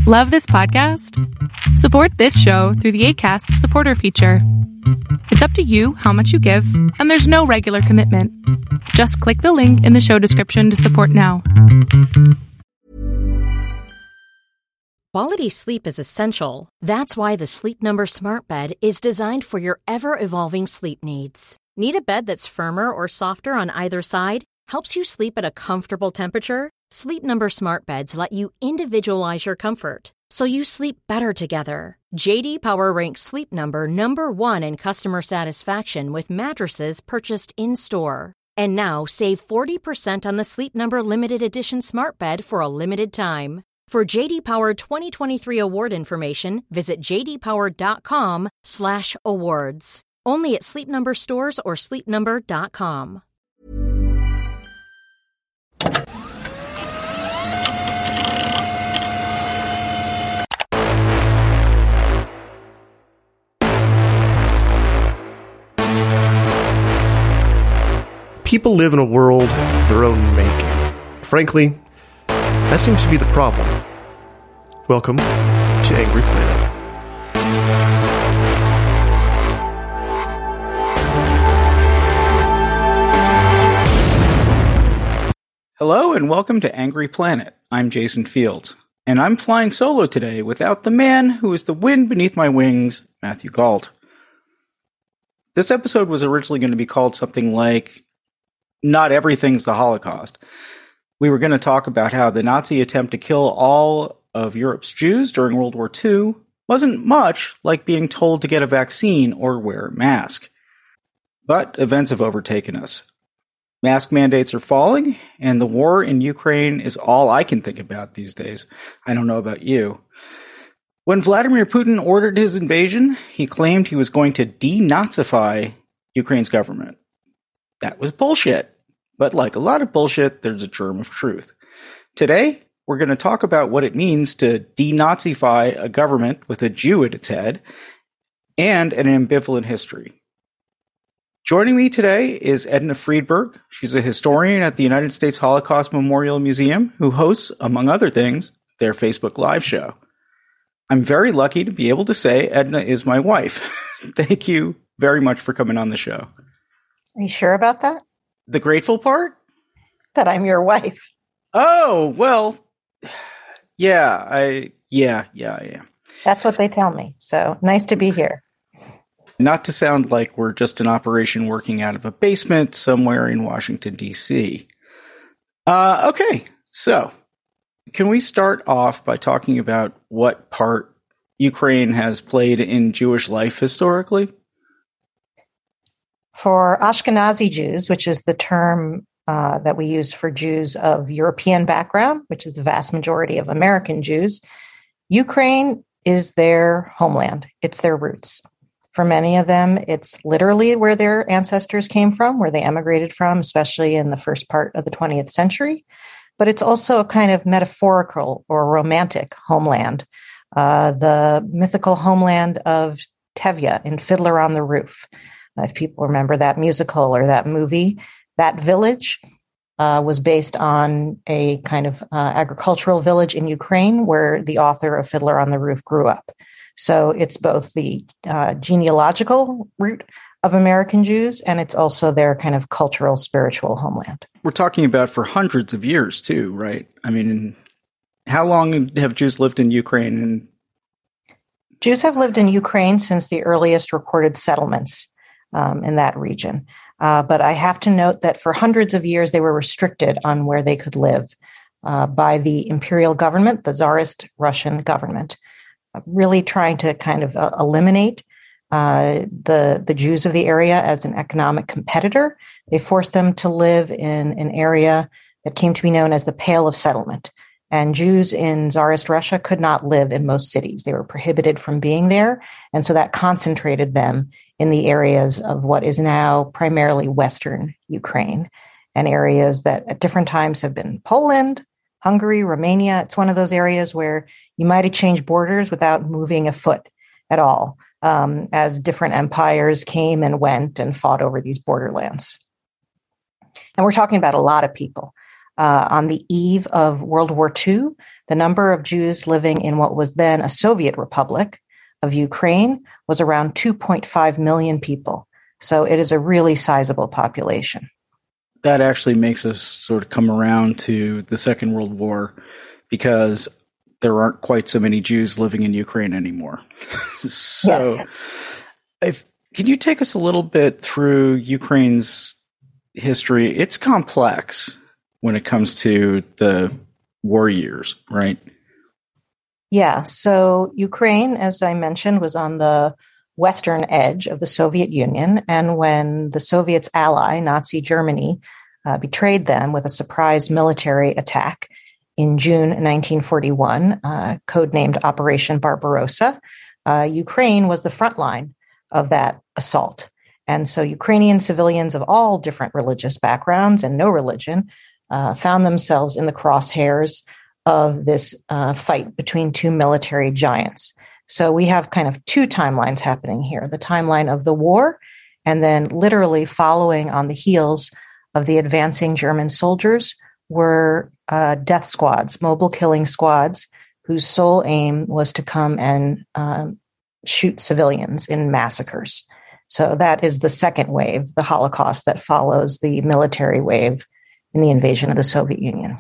Love this podcast? Support this show through the Acast supporter feature. It's up to you how much you give, and there's no regular commitment. Just click the link in the show description to support now. Quality sleep is essential. That's why the Sleep Number Smart Bed is designed for your ever-evolving sleep needs. Need a bed that's firmer or softer on either side? Helps you sleep at a comfortable temperature? Sleep Number Smart Beds let you individualize your comfort, so you sleep better together. J.D. Power ranks Sleep Number number 1 in customer satisfaction with mattresses purchased in-store. And now, save 40% on the Sleep Number Limited Edition Smart Bed for a limited time. For J.D. Power 2023 award information, visit jdpower.com/awards. Only at Sleep Number stores or sleepnumber.com. People live in a world of their own making. Frankly, that seems to be the problem. Welcome to Angry Planet. Hello and welcome to Angry Planet. I'm Jason Fields, and I'm flying solo today without the man who is the wind beneath my wings, Matthew Gault. This episode was originally going to be called something like Not Everything's the Holocaust. We were going to talk about how the Nazi attempt to kill all of Europe's Jews during World War II wasn't much like being told to get a vaccine or wear a mask. But events have overtaken us. Mask mandates are falling, and the war in Ukraine is all I can think about these days. I don't know about you. When Vladimir Putin ordered his invasion, he claimed he was going to denazify Ukraine's government. That was bullshit. But like a lot of bullshit, there's a germ of truth. Today, we're going to talk about what it means to denazify a government with a Jew at its head and an ambivalent history. Joining me today is Edna Friedberg. She's a historian at the United States Holocaust Memorial Museum who hosts, among other things, their Facebook Live show. I'm very lucky to be able to say Edna is my wife. Thank you very much for coming on the show. Are you sure about that? The grateful part? That I'm your wife. Oh, well, yeah, I am. That's what they tell me. So nice to be here. Not to sound like we're just an operation working out of a basement somewhere in Washington, D.C. Okay, so can we start off by talking about what part Ukraine has played in Jewish life historically? For Ashkenazi Jews, which is the term that we use for Jews of European background, which is the vast majority of American Jews, Ukraine is their homeland. It's their roots. For many of them, it's literally where their ancestors came from, where they emigrated from, especially in the first part of the 20th century. But it's also a kind of metaphorical or romantic homeland, the mythical homeland of Tevye in Fiddler on the Roof. If people remember that musical or that movie, that village was based on a kind of agricultural village in Ukraine where the author of Fiddler on the Roof grew up. So it's both the genealogical root of American Jews, and it's also their kind of cultural, spiritual homeland. We're talking about for hundreds of years, too, right? I mean, how long have Jews lived in Ukraine? Jews have lived in Ukraine since the earliest recorded settlements in that region. But I have to note that for hundreds of years, they were restricted on where they could live by the imperial government, the Tsarist Russian government, really trying to kind of eliminate the Jews of the area as an economic competitor. They forced them to live in an area that came to be known as the Pale of Settlement. And Jews in Tsarist Russia could not live in most cities. They were prohibited from being there. And so that concentrated them in the areas of what is now primarily Western Ukraine, and areas that at different times have been Poland, Hungary, Romania. It's one of those areas where you might have changed borders without moving a foot at all, as different empires came and went and fought over these borderlands. And we're talking about a lot of people. On the eve of World War II, the number of Jews living in what was then a Soviet Republic of Ukraine was around 2.5 million people. So it is a really sizable population. That actually makes us sort of come around to the Second World War, because there aren't quite so many Jews living in Ukraine anymore. So can you take us a little bit through Ukraine's history? It's complex when it comes to the war years, right? Yeah. So Ukraine, as I mentioned, was on the western edge of the Soviet Union. And when the Soviets' ally, Nazi Germany, betrayed them with a surprise military attack in June 1941, codenamed Operation Barbarossa, Ukraine was the front line of that assault. And so Ukrainian civilians of all different religious backgrounds and no religion found themselves in the crosshairs of this fight between two military giants. So we have kind of two timelines happening here, the timeline of the war, and then literally following on the heels of the advancing German soldiers were death squads, mobile killing squads, whose sole aim was to come and shoot civilians in massacres. So that is the second wave, the Holocaust that follows the military wave in the invasion of the Soviet Union.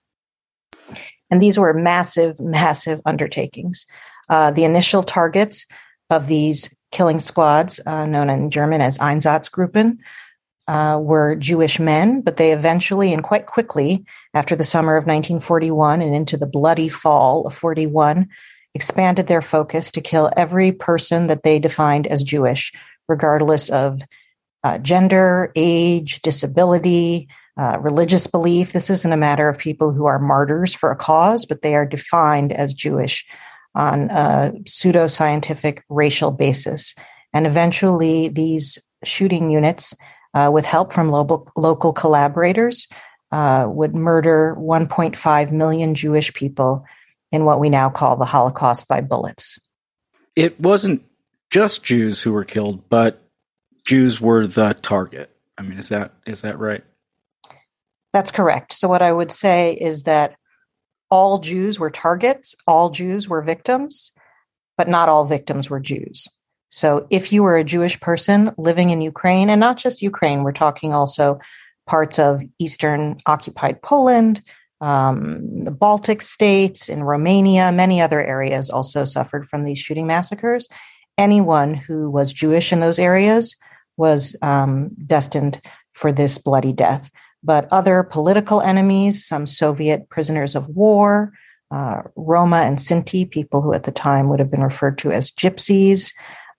And these were massive, massive undertakings. The initial targets of these killing squads, known in German as Einsatzgruppen, were Jewish men, but they eventually and quite quickly, after the summer of 1941 and into the bloody fall of 41, expanded their focus to kill every person that they defined as Jewish, regardless of gender, age, disability, religious belief. This isn't a matter of people who are martyrs for a cause, but they are defined as Jewish on a pseudo-scientific racial basis. And eventually these shooting units, with help from local collaborators, would murder 1.5 million Jewish people in what we now call the Holocaust by bullets. It wasn't just Jews who were killed, but Jews were the target. I mean, is that right? That's correct. So what I would say is that all Jews were targets, all Jews were victims, but not all victims were Jews. So if you were a Jewish person living in Ukraine, and not just Ukraine, we're talking also parts of Eastern occupied Poland, the Baltic states, in Romania, many other areas also suffered from these shooting massacres. Anyone who was Jewish in those areas was destined for this bloody death. But other political enemies, some Soviet prisoners of war, Roma and Sinti, people who at the time would have been referred to as gypsies,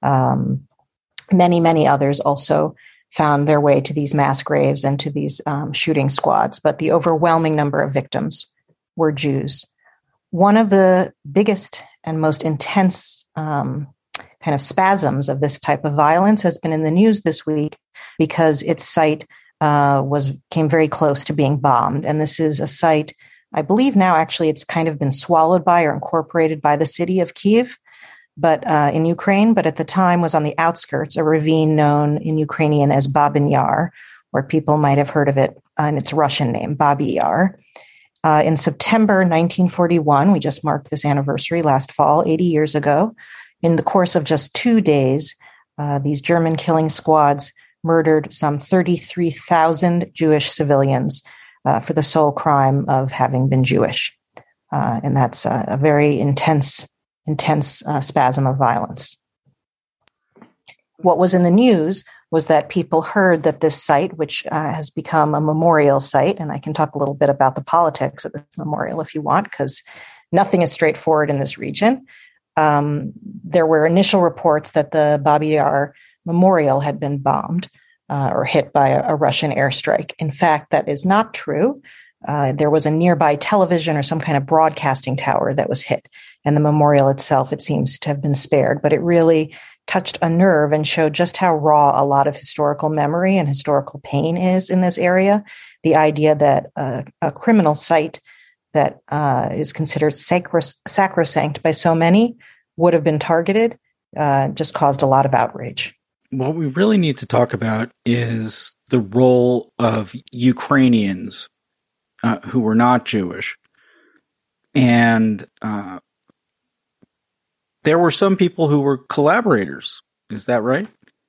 many, many others also found their way to these mass graves and to these shooting squads. But the overwhelming number of victims were Jews. One of the biggest and most intense kind of spasms of this type of violence has been in the news this week, because its site came very close to being bombed. And this is a site, I believe now actually it's kind of been swallowed by or incorporated by the city of Kyiv, but in Ukraine, but at the time was on the outskirts, a ravine known in Ukrainian as Babyn Yar, or people might have heard of it in its Russian name, Babi Yar. In September 1941, we just marked this anniversary last fall, 80 years ago. In the course of just 2 days, these German killing squads murdered some 33,000 Jewish civilians for the sole crime of having been Jewish. And that's a very intense spasm of violence. What was in the news was that people heard that this site, which has become a memorial site, and I can talk a little bit about the politics of this memorial if you want, because nothing is straightforward in this region. There were initial reports that the Babi Yar memorial had been bombed or hit by a Russian airstrike. In fact, that is not true. There was a nearby television or some kind of broadcasting tower that was hit, and the memorial itself, it seems to have been spared, but it really touched a nerve and showed just how raw a lot of historical memory and historical pain is in this area. The idea that a criminal site that is considered sacrosanct by so many would have been targeted just caused a lot of outrage. What we really need to talk about is the role of Ukrainians who were not Jewish And there were some people who were collaborators. Is that right?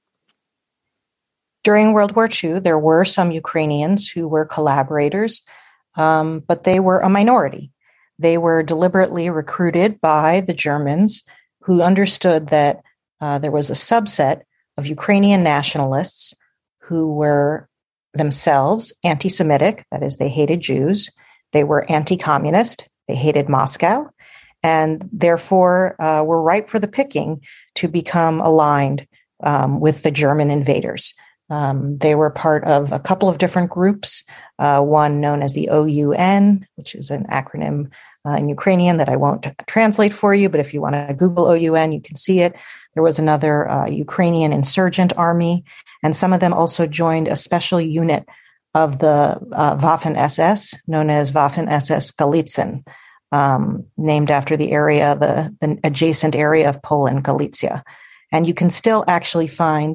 During World War II, there were some Ukrainians who were collaborators, but they were a minority. They were deliberately recruited by the Germans, who understood that there was a subset of Ukrainian nationalists who were themselves anti-Semitic, that is, they hated Jews. They were anti-communist, they hated Moscow, and therefore were ripe for the picking to become aligned with the German invaders. They were part of a couple of different groups, one known as the OUN, which is an acronym in Ukrainian that I won't translate for you, but if you want to Google OUN, you can see it. There was another Ukrainian insurgent army, and some of them also joined a special unit of the Waffen-SS, known as Waffen-SS Galitzin, named after the area, the adjacent area of Poland, Galicia. And you can still actually find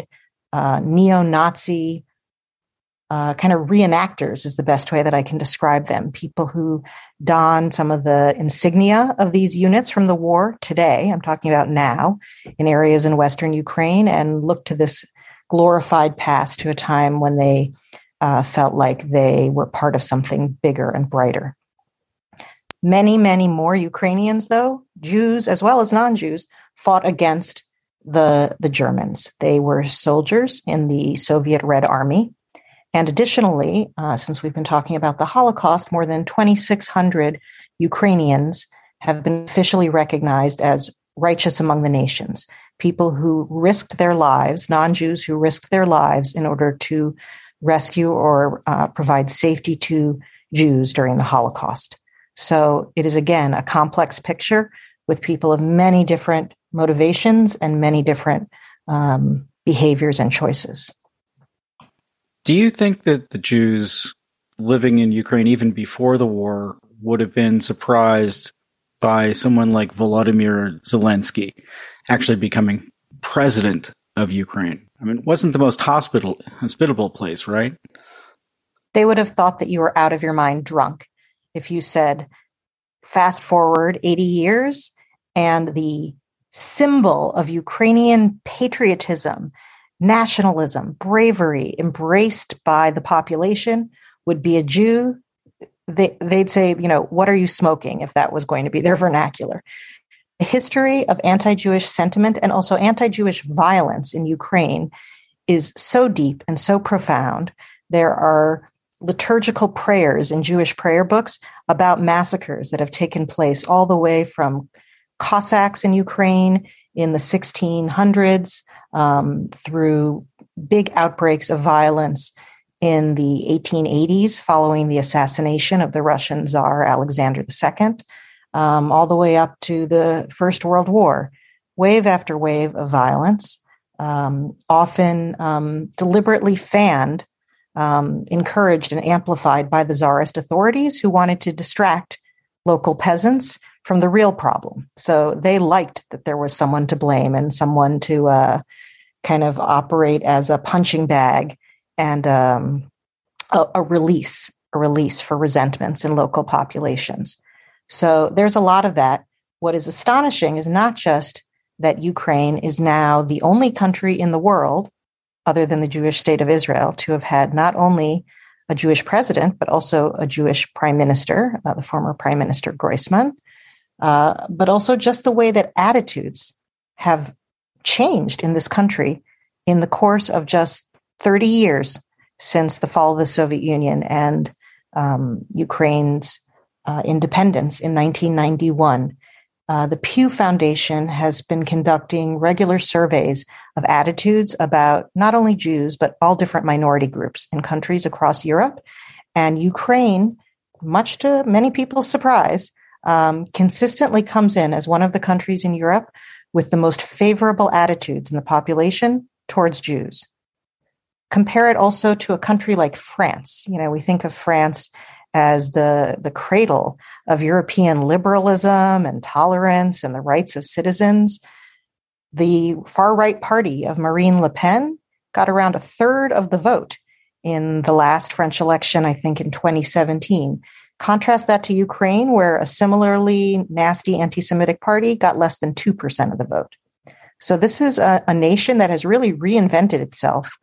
neo-Nazi kind of reenactors is the best way that I can describe them. People who don some of the insignia of these units from the war today, I'm talking about now, in areas in Western Ukraine, and look to this glorified past, to a time when they felt like they were part of something bigger and brighter. Many, many more Ukrainians, though, Jews as well as non-Jews, fought against the Germans. They were soldiers in the Soviet Red Army. And additionally, since we've been talking about the Holocaust, more than 2,600 Ukrainians have been officially recognized as righteous among the nations, people who risked their lives, non-Jews who risked their lives in order to rescue or provide safety to Jews during the Holocaust. So it is, again, a complex picture with people of many different motivations and many different behaviors and choices. Do you think that the Jews living in Ukraine, even before the war, would have been surprised by someone like Volodymyr Zelensky actually becoming president of Ukraine? I mean, it wasn't the most hospitable place, right? They would have thought that you were out of your mind drunk if you said, fast forward 80 years, and the symbol of Ukrainian patriotism, nationalism, bravery embraced by the population would be a Jew. They'd say, what are you smoking, if that was going to be their vernacular. The history of anti-Jewish sentiment and also anti-Jewish violence in Ukraine is so deep and so profound. There are liturgical prayers in Jewish prayer books about massacres that have taken place all the way from Cossacks in Ukraine in the 1600s through big outbreaks of violence in the 1880s following the assassination of the Russian Tsar Alexander II, all the way up to the First World War. Wave after wave of violence, often deliberately fanned, encouraged and amplified by the Tsarist authorities, who wanted to distract local peasants from the real problem. So they liked that there was someone to blame and someone to kind of operate as a punching bag and a release for resentments in local populations. So there's a lot of that. What is astonishing is not just that Ukraine is now the only country in the world, other than the Jewish state of Israel, to have had not only a Jewish president, but also a Jewish prime minister, the former prime minister Groisman, but also just the way that attitudes have changed in this country in the course of just 30 years since the fall of the Soviet Union and Ukraine's independence in 1991. The Pew Foundation has been conducting regular surveys of attitudes about not only Jews, but all different minority groups in countries across Europe. And Ukraine, much to many people's surprise, consistently comes in as one of the countries in Europe with the most favorable attitudes in the population towards Jews. Compare it also to a country like France. We think of France as the cradle of European liberalism and tolerance and the rights of citizens. The far-right party of Marine Le Pen got around a third of the vote in the last French election, I think in 2017. Contrast that to Ukraine, where a similarly nasty anti-Semitic party got less than 2% of the vote. So this is a nation that has really reinvented itself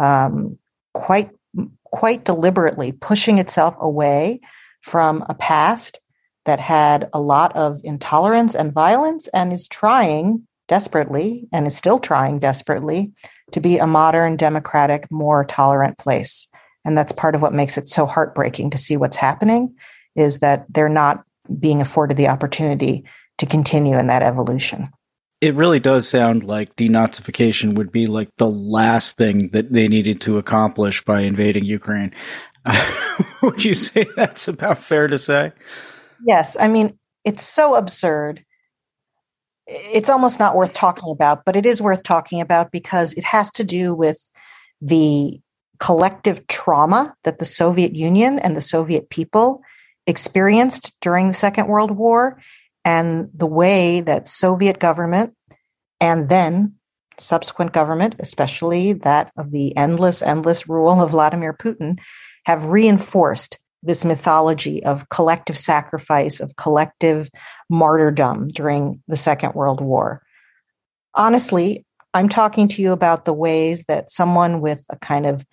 quite deliberately, pushing itself away from a past that had a lot of intolerance and violence, and is trying desperately, and is still trying desperately, to be a modern, democratic, more tolerant place. And that's part of what makes it so heartbreaking to see what's happening, is that they're not being afforded the opportunity to continue in that evolution. It really does sound like denazification would be like the last thing that they needed to accomplish by invading Ukraine. Would you say that's about fair to say? Yes. I mean, it's so absurd. It's almost not worth talking about, but it is worth talking about because it has to do with the collective trauma that the Soviet Union and the Soviet people experienced during the Second World War, and the way that Soviet government and then subsequent government, especially that of the endless rule of Vladimir Putin, have reinforced this mythology of collective sacrifice, of collective martyrdom during the Second World War. Honestly, I'm talking to you about the ways that someone with a kind of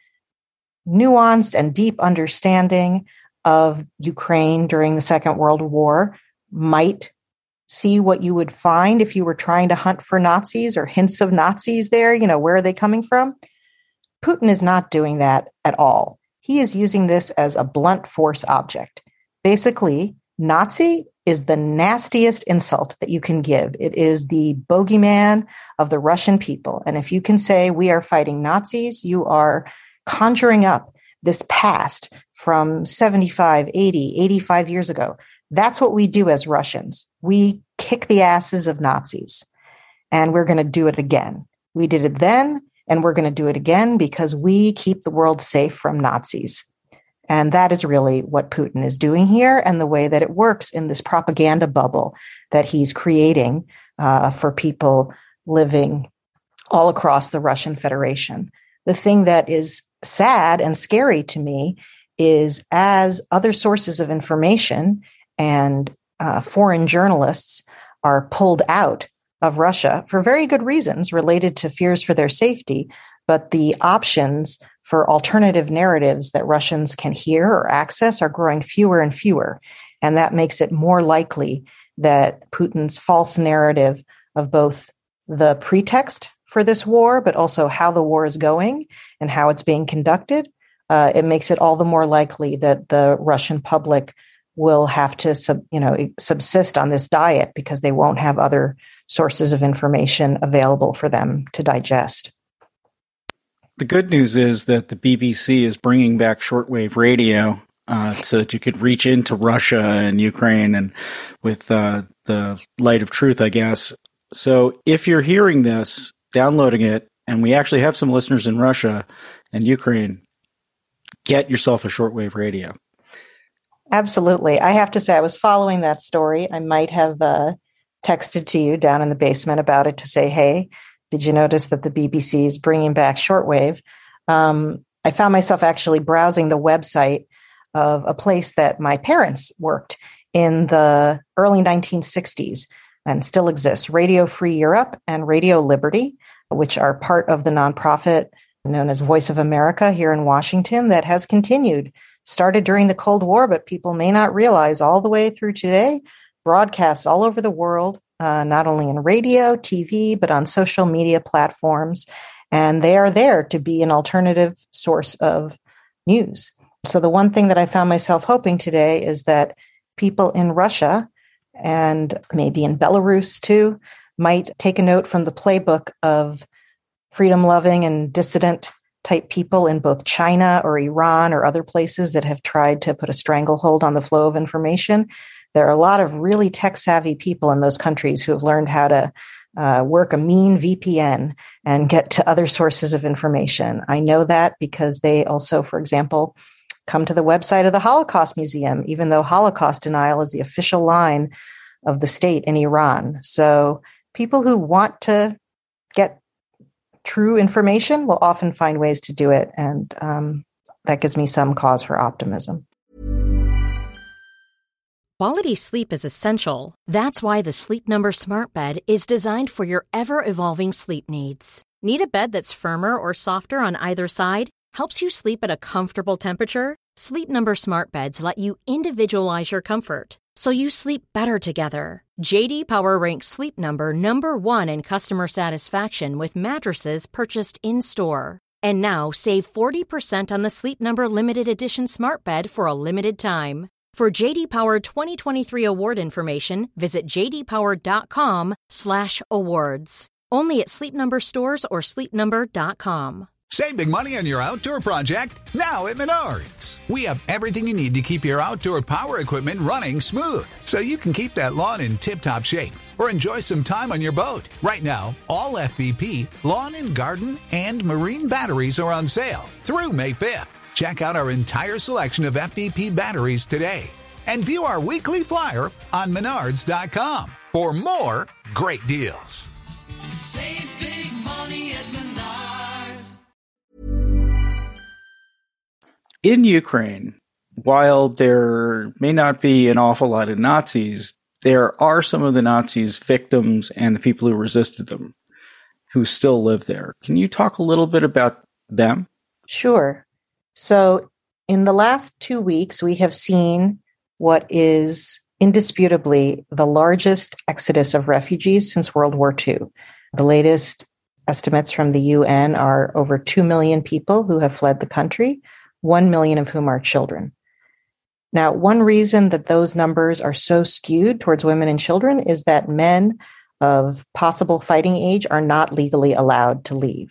nuanced and deep understanding of Ukraine during the Second World War might see what you would find if you were trying to hunt for Nazis or hints of Nazis there. You know, where are they coming from? Putin is not doing that at all. He is using this as a blunt force object. Basically, Nazi is the nastiest insult that you can give. It is the bogeyman of the Russian people. And if you can say we are fighting Nazis, you are conjuring up this past from 75, 80, 85 years ago. That's what we do as Russians. We kick the asses of Nazis, and we're going to do it again. We did it then, and we're going to do it again because we keep the world safe from Nazis. And that is really what Putin is doing here, and the way that it works in this propaganda bubble that he's creating for people living all across the Russian Federation. The thing that is sad and scary to me is, as other sources of information and foreign journalists are pulled out of Russia for very good reasons related to fears for their safety, but the options for alternative narratives that Russians can hear or access are growing fewer and fewer. And that makes it more likely that Putin's false narrative of both the pretext for this war, but also how the war is going and how it's being conducted, it makes it all the more likely that the Russian public will have to subsist on this diet because they won't have other sources of information available for them to digest. The good news is that the BBC is bringing back shortwave radio so that you could reach into Russia and Ukraine and with the light of truth, I guess. So if you're hearing this, downloading it, and we actually have some listeners in Russia and Ukraine, get yourself a shortwave radio. Absolutely. I have to say, I was following that story. I might have texted to you down in the basement about it to say, hey, did you notice that the BBC is bringing back shortwave? I found myself actually browsing the website of a place that my parents worked in the early 1960s and still exists, Radio Free Europe and Radio Liberty, which are part of the nonprofit known as Voice of America here in Washington that has continued. Started during the Cold War, but people may not realize all the way through today, broadcasts all over the world, not only in radio, TV, but on social media platforms. And they are there to be an alternative source of news. So the one thing that I found myself hoping today is that people in Russia and maybe in Belarus too might take a note from the playbook of freedom-loving and dissident type people in both China or Iran or other places that have tried to put a stranglehold on the flow of information. There are a lot of really tech-savvy people in those countries who have learned how to work a mean VPN and get to other sources of information. I know that because they also, for example, come to the website of the Holocaust Museum, even though Holocaust denial is the official line of the state in Iran. So people who want to get true information will often find ways to do it. And that gives me some cause for optimism. Quality sleep is essential. That's why the Sleep Number Smart Bed is designed for your ever-evolving sleep needs. Need a bed that's firmer or softer on either side? Helps you sleep at a comfortable temperature? Sleep Number Smart Beds let you individualize your comfort, so you sleep better together. J.D. Power ranks Sleep Number number 1 in customer satisfaction with mattresses purchased in-store. And now, save 40% on the Sleep Number Limited Edition Smart Bed for a limited time. For J.D. Power 2023 award information, visit jdpower.com/awards. Only at Sleep Number stores or sleepnumber.com. Save big money on your outdoor project now at Menards. We have everything you need to keep your outdoor power equipment running smooth, so you can keep that lawn in tip-top shape or enjoy some time on your boat. Right now, all FVP, lawn and garden, and marine batteries are on sale through May 5th. Check out our entire selection of FVP batteries today and view our weekly flyer on Menards.com for more great deals. Save big money at Menards. In Ukraine, while there may not be an awful lot of Nazis, there are some of the Nazis' victims and the people who resisted them who still live there. Can you talk a little bit about them? Sure. So in the last 2 weeks, we have seen what is indisputably the largest exodus of refugees since World War II. The latest estimates from the UN are over 2 million people who have fled the country, 1 million of whom are children. Now, one reason that those numbers are so skewed towards women and children is that men of possible fighting age are not legally allowed to leave.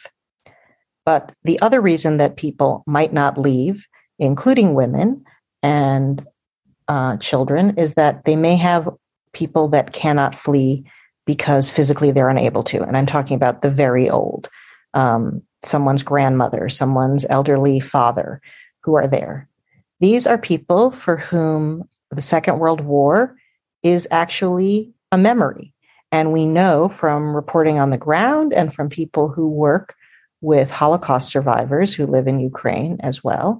But the other reason that people might not leave, including women and children, is that they may have people that cannot flee because physically they're unable to. And I'm talking about the very old, someone's grandmother, someone's elderly father who are there. These are people for whom the Second World War is actually a memory. And we know from reporting on the ground and from people who work with Holocaust survivors who live in Ukraine as well,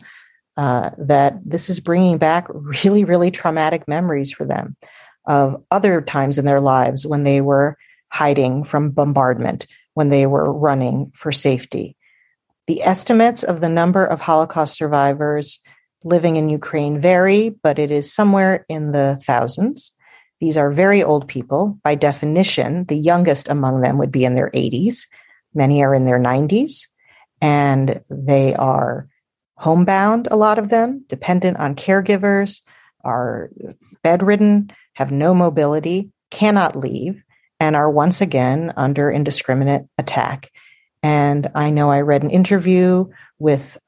that this is bringing back really, really traumatic memories for them of other times in their lives when they were hiding from bombardment, when they were running for safety. The estimates of the number of Holocaust survivors living in Ukraine vary, but it is somewhere in the thousands. These are very old people. By definition, the youngest among them would be in their 80s. Many are in their 90s, and they are homebound, a lot of them, dependent on caregivers, are bedridden, have no mobility, cannot leave, and are once again under indiscriminate attack. And I know I read an interview with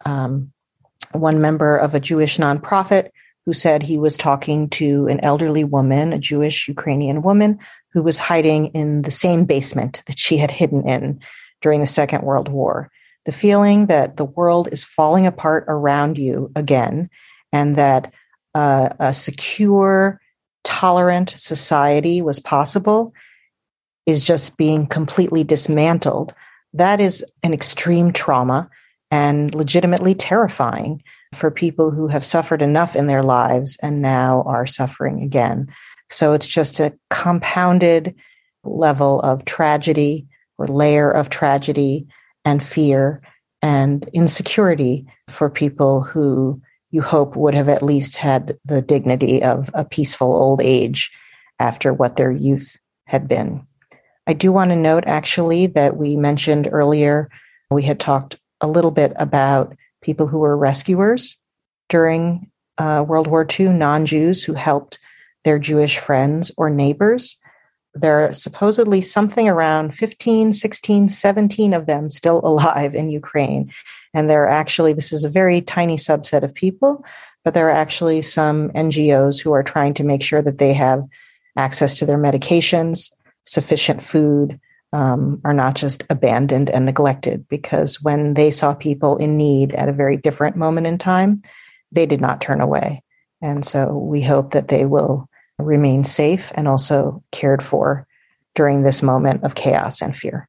one member of a Jewish nonprofit who said he was talking to an elderly woman, a Jewish Ukrainian woman, who was hiding in the same basement that she had hidden in during the Second World War. The feeling that the world is falling apart around you again, and that a secure, tolerant society was possible is just being completely dismantled. That is an extreme trauma and legitimately terrifying for people who have suffered enough in their lives and now are suffering again. So it's just a compounded level of tragedy or layer of tragedy and fear and insecurity for people who you hope would have at least had the dignity of a peaceful old age after what their youth had been. I do want to note, actually, that we mentioned earlier, we had talked a little bit about people who were rescuers during World War II, non-Jews who helped their Jewish friends or neighbors. There are supposedly something around 15, 16, 17 of them still alive in Ukraine. And there are actually, this is a very tiny subset of people, but there are actually some NGOs who are trying to make sure that they have access to their medications, sufficient food, are not just abandoned and neglected, because when they saw people in need at a very different moment in time, they did not turn away. And so we hope that they will remain safe and also cared for during this moment of chaos and fear.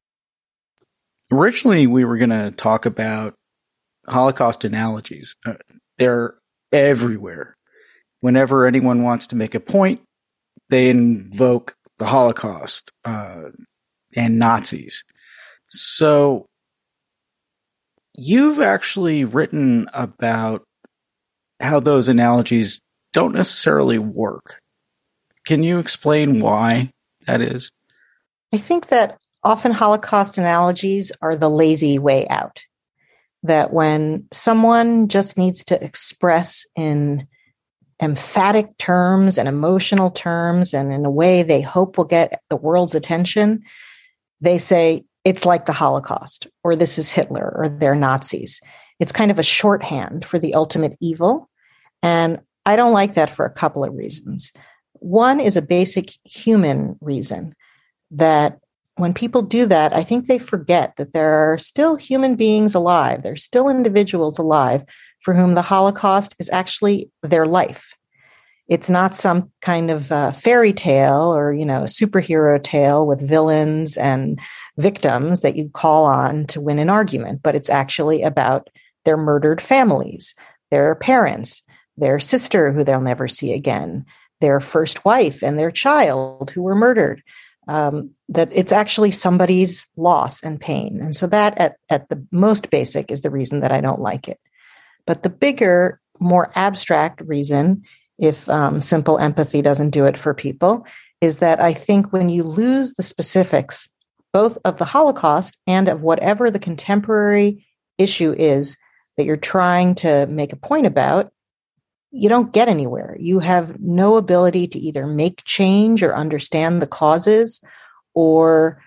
Originally, we were going to talk about Holocaust analogies. They're everywhere. whenever anyone wants to make a point, they invoke the Holocaust and Nazis. So you've actually written about how those analogies don't necessarily work. Can you explain why that is? I think that often Holocaust analogies are the lazy way out. That when someone just needs to express in emphatic terms and emotional terms and in a way they hope will get the world's attention, they say, it's like the Holocaust, or this is Hitler, or they're Nazis. It's kind of a shorthand for the ultimate evil. And I don't like that for a couple of reasons. One is a basic human reason that when people do that, I think they forget that there are still human beings alive. There's still individuals alive for whom the Holocaust is actually their life. It's not some kind of fairy tale or, a superhero tale with villains and victims that you call on to win an argument, but it's actually about their murdered families, their parents, their sister who they'll never see again, their first wife and their child who were murdered. That it's actually somebody's loss and pain. And so that at the most basic is the reason that I don't like it. But the bigger, more abstract reason, if simple empathy doesn't do it for people, is that I think when you lose the specifics, both of the Holocaust and of whatever the contemporary issue is that you're trying to make a point about, you don't get anywhere. You have no ability to either make change or understand the causes or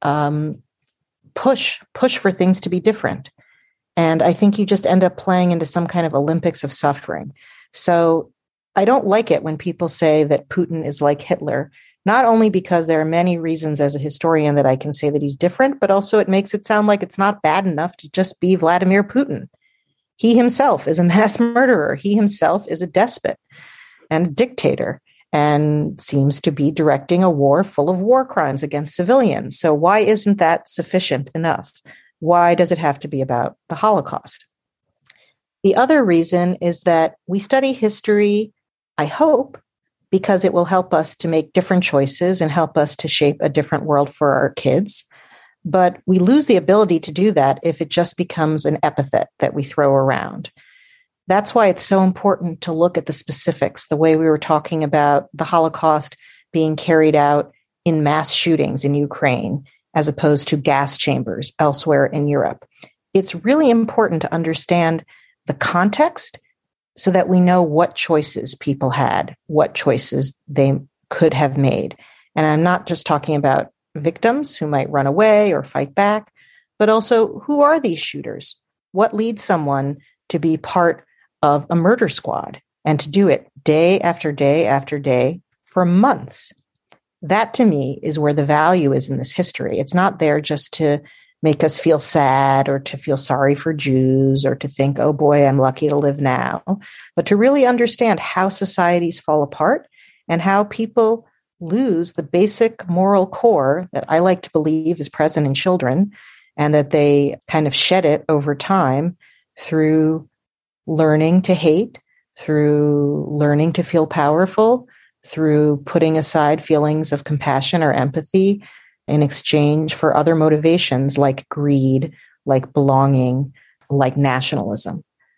push for things to be different. And I think you just end up playing into some kind of Olympics of suffering. So I don't like it when people say that Putin is like Hitler, not only because there are many reasons as a historian that I can say that he's different, but also it makes it sound like it's not bad enough to just be Vladimir Putin. He himself is a mass murderer. He himself is a despot and a dictator and seems to be directing a war full of war crimes against civilians. So why isn't that sufficient enough? Why does it have to be about the Holocaust? The other reason is that we study history, I hope, because it will help us to make different choices and help us to shape a different world for our kids. But we lose the ability to do that if it just becomes an epithet that we throw around. That's why it's so important to look at the specifics, the way we were talking about the Holocaust being carried out in mass shootings in Ukraine, as opposed to gas chambers elsewhere in Europe. It's really important to understand the context so that we know what choices people had, what choices they could have made. And I'm not just talking about victims who might run away or fight back, but also who are these shooters? What leads someone to be part of a murder squad and to do it day after day after day for months? That to me is where the value is in this history. It's not there just to make us feel sad or to feel sorry for Jews or to think, oh boy, I'm lucky to live now, but to really understand how societies fall apart and how people lose the basic moral core that I like to believe is present in children, and that they kind of shed it over time through learning to hate, through learning to feel powerful, through putting aside feelings of compassion or empathy in exchange for other motivations like greed, like belonging, like nationalism.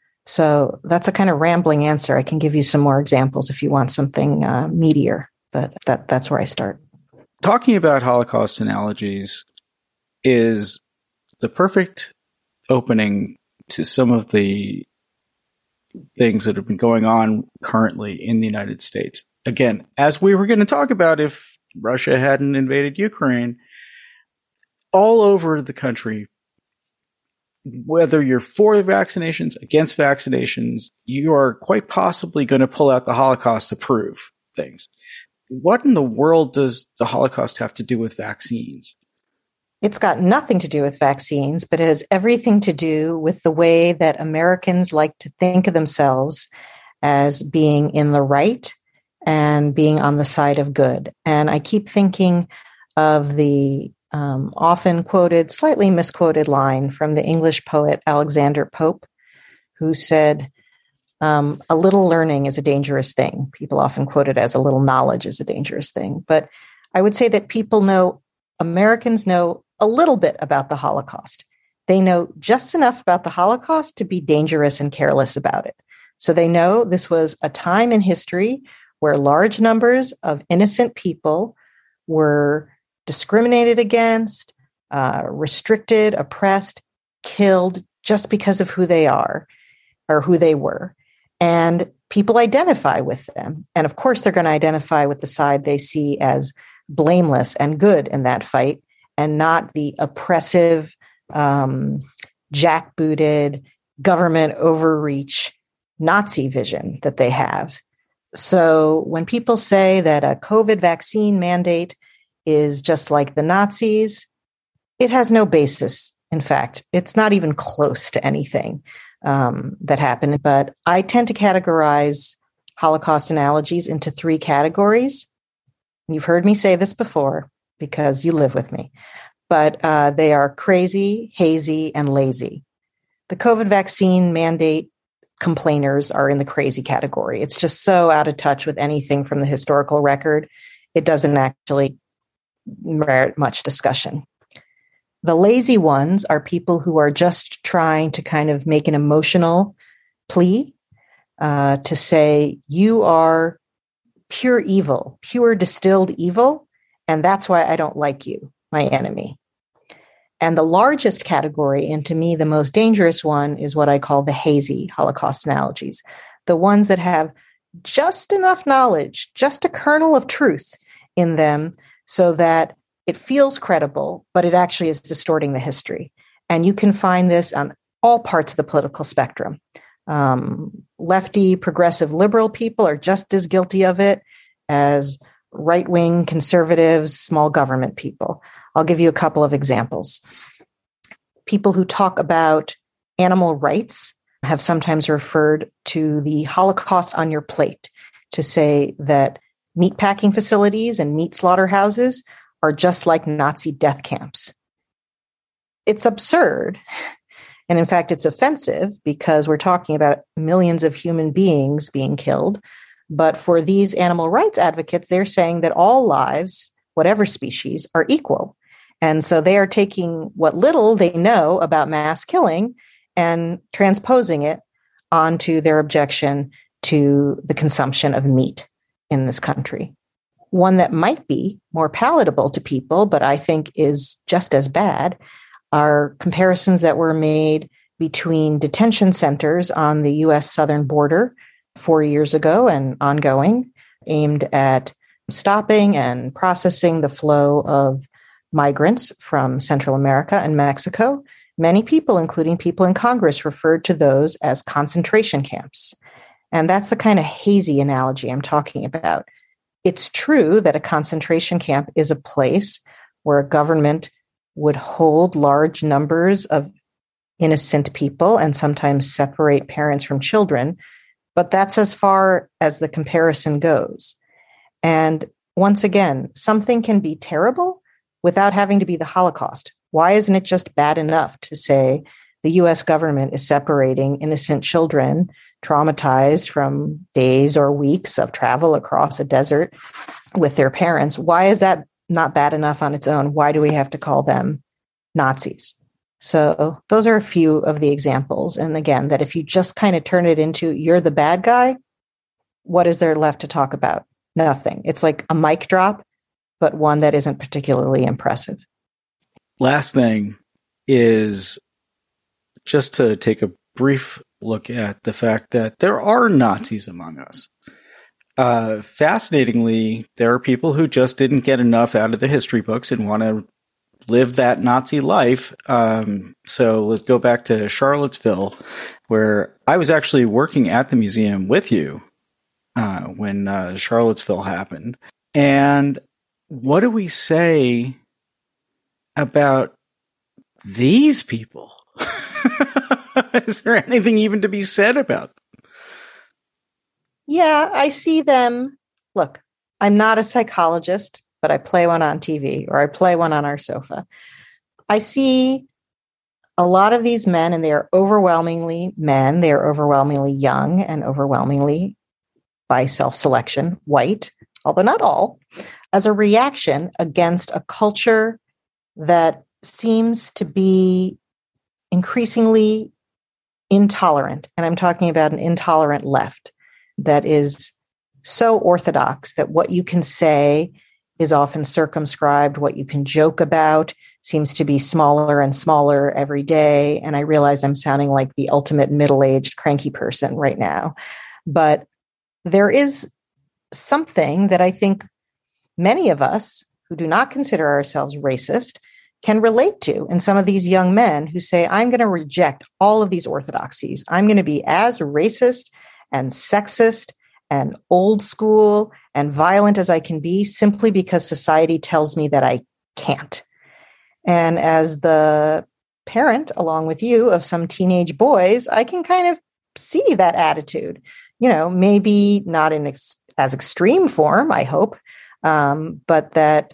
So that's a kind of rambling answer. I can give you some more examples if you want something meatier, but that's where I start. Talking about Holocaust analogies is the perfect opening to some of the things that have been going on currently in the United States. Again, as we were going to talk about if Russia hadn't invaded Ukraine, all over the country, whether you're for vaccinations, against vaccinations, you are quite possibly going to pull out the Holocaust to prove things. What in the world does the Holocaust have to do with vaccines? It's got nothing to do with vaccines, but it has everything to do with the way that Americans like to think of themselves as being in the right and being on the side of good. And I keep thinking of the often quoted, slightly misquoted line from the English poet Alexander Pope, who said, A little learning is a dangerous thing. People often quote it as a little knowledge is a dangerous thing. But I would say that Americans know a little bit about the Holocaust. They know just enough about the Holocaust to be dangerous and careless about it. So they know this was a time in history where large numbers of innocent people were discriminated against, restricted, oppressed, killed just because of who they are or who they were. And people identify with them. And of course, they're going to identify with the side they see as blameless and good in that fight, and not the oppressive, jackbooted, government overreach Nazi vision that they have. So when people say that a COVID vaccine mandate is just like the Nazis, it has no basis. In fact, it's not even close to anything that happened. But I tend to categorize Holocaust analogies into 3 categories. You've heard me say this before because you live with me, but they are crazy, hazy, and lazy. The COVID vaccine mandate complainers are in the crazy category. It's just so out of touch with anything from the historical record. It doesn't actually merit much discussion. The lazy ones are people who are just trying to kind of make an emotional plea to say, you are pure evil, pure distilled evil, and that's why I don't like you, my enemy. And the largest category, and to me the most dangerous one, is what I call the hazy Holocaust analogies, the ones that have just enough knowledge, just a kernel of truth in them so that it feels credible, but it actually is distorting the history. And you can find this on all parts of the political spectrum. Lefty, progressive, liberal people are just as guilty of it as right-wing, conservatives, small government people. I'll give you a couple of examples. People who talk about animal rights have sometimes referred to the Holocaust on your plate to say that meatpacking facilities and meat slaughterhouses are just like Nazi death camps. It's absurd. And in fact, it's offensive because we're talking about millions of human beings being killed. But for these animal rights advocates, they're saying that all lives, whatever species, are equal. And so they are taking what little they know about mass killing and transposing it onto their objection to the consumption of meat in this country. One that might be more palatable to people, but I think is just as bad, are comparisons that were made between detention centers on the U.S. southern border 4 years ago and ongoing, aimed at stopping and processing the flow of migrants from Central America and Mexico. Many people, including people in Congress, referred to those as concentration camps. And that's the kind of hazy analogy I'm talking about. It's true that a concentration camp is a place where a government would hold large numbers of innocent people and sometimes separate parents from children, but that's as far as the comparison goes. And once again, something can be terrible without having to be the Holocaust. Why isn't it just bad enough to say the US government is separating innocent children traumatized from days or weeks of travel across a desert with their parents? Why is that not bad enough on its own? Why do we have to call them Nazis? So those are a few of the examples. And again, that if you just kind of turn it into you're the bad guy, what is there left to talk about? Nothing. It's like a mic drop, but one that isn't particularly impressive. Last thing is just to take a brief look at the fact that there are Nazis among us. Fascinatingly, there are people who just didn't get enough out of the history books and want to live that Nazi life. So let's go back to Charlottesville, where I was actually working at the museum with you when Charlottesville happened. And what do we say about these people? Is there anything even to be said about them? Yeah, I see them. Look, I'm not a psychologist, but I play one on TV or I play one on our sofa. I see a lot of these men, and they are overwhelmingly men, they are overwhelmingly young and overwhelmingly, by self-selection, white, although not all, as a reaction against a culture that seems to be increasingly intolerant. And I'm talking about an intolerant left that is so orthodox that what you can say is often circumscribed. What you can joke about seems to be smaller and smaller every day. And I realize I'm sounding like the ultimate middle-aged cranky person right now. But there is something that I think many of us who do not consider ourselves racist can relate to in some of these young men who say, I'm going to reject all of these orthodoxies. I'm going to be as racist and sexist and old school and violent as I can be simply because society tells me that I can't. And as the parent, along with you, of some teenage boys, I can kind of see that attitude, maybe not in as extreme form, I hope, but that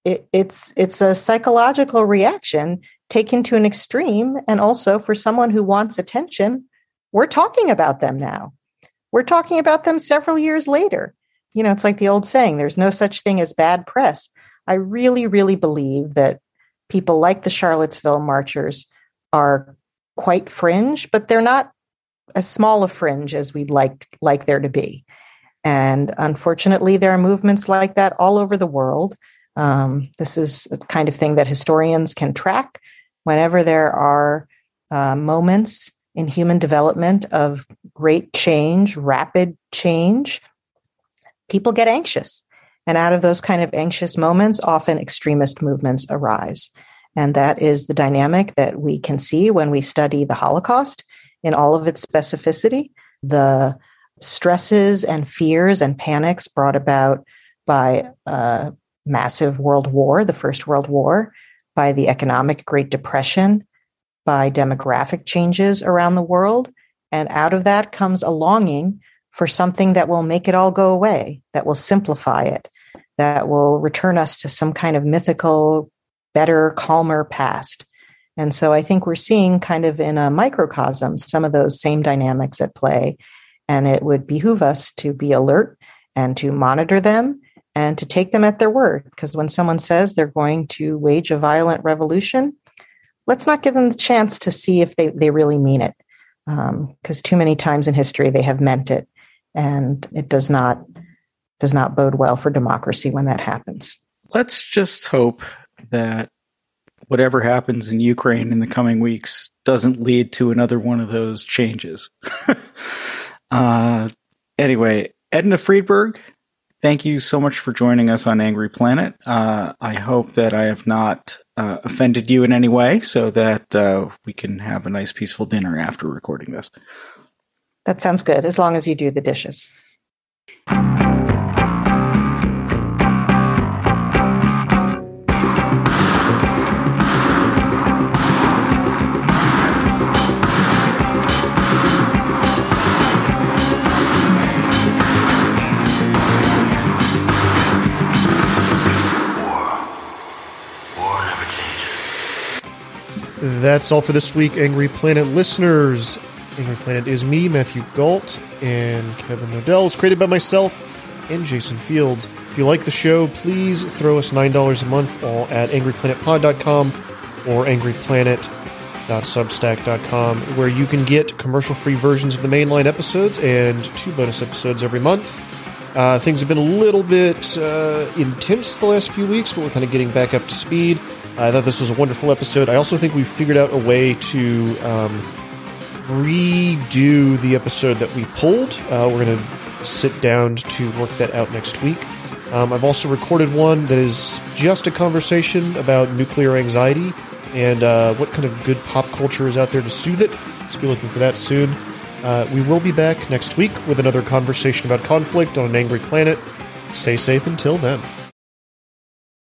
it's a psychological reaction taken to an extreme. And also for someone who wants attention, we're talking about them now. We're talking about them several years later. It's like the old saying, there's no such thing as bad press. I really, really believe that people like the Charlottesville marchers are quite fringe, but they're not as small a fringe as we'd like there to be. And unfortunately, there are movements like that all over the world. This is the kind of thing that historians can track. Whenever there are moments in human development of great change, rapid change, people get anxious. And out of those kind of anxious moments, often extremist movements arise. And that is the dynamic that we can see when we study the Holocaust in all of its specificity. The stresses and fears and panics brought about by massive world war, the First World War, by the economic Great Depression, by demographic changes around the world. And out of that comes a longing for something that will make it all go away, that will simplify it, that will return us to some kind of mythical, better, calmer past. And so I think we're seeing kind of in a microcosm some of those same dynamics at play. And it would behoove us to be alert and to monitor them and to take them at their word. Because when someone says they're going to wage a violent revolution, let's not give them the chance to see if they really mean it. Because too many times in history they have meant it. And it does not bode well for democracy when that happens. Let's just hope that whatever happens in Ukraine in the coming weeks doesn't lead to another one of those changes. Anyway, Edna Friedberg, thank you so much for joining us on Angry Planet. I hope that I have not offended you in any way so that we can have a nice peaceful dinner after recording this. That sounds good, as long as you do the dishes. That's all for this week, Angry Planet listeners. Angry Planet is me, Matthew Gault, and Kevin Nodell. It's created by myself and Jason Fields. If you like the show, please throw us $9 a month all at angryplanetpod.com or angryplanet.substack.com, where you can get commercial-free versions of the mainline episodes and 2 bonus episodes every month. Things have been a little bit intense the last few weeks, but we're kind of getting back up to speed. I thought this was a wonderful episode. I also think we've figured out a way to redo the episode that we pulled. We're going to sit down to work that out next week. I've also recorded one that is just a conversation about nuclear anxiety and what kind of good pop culture is out there to soothe it. So be looking for that soon. We will be back next week with another conversation about conflict on an Angry Planet. Stay safe until then.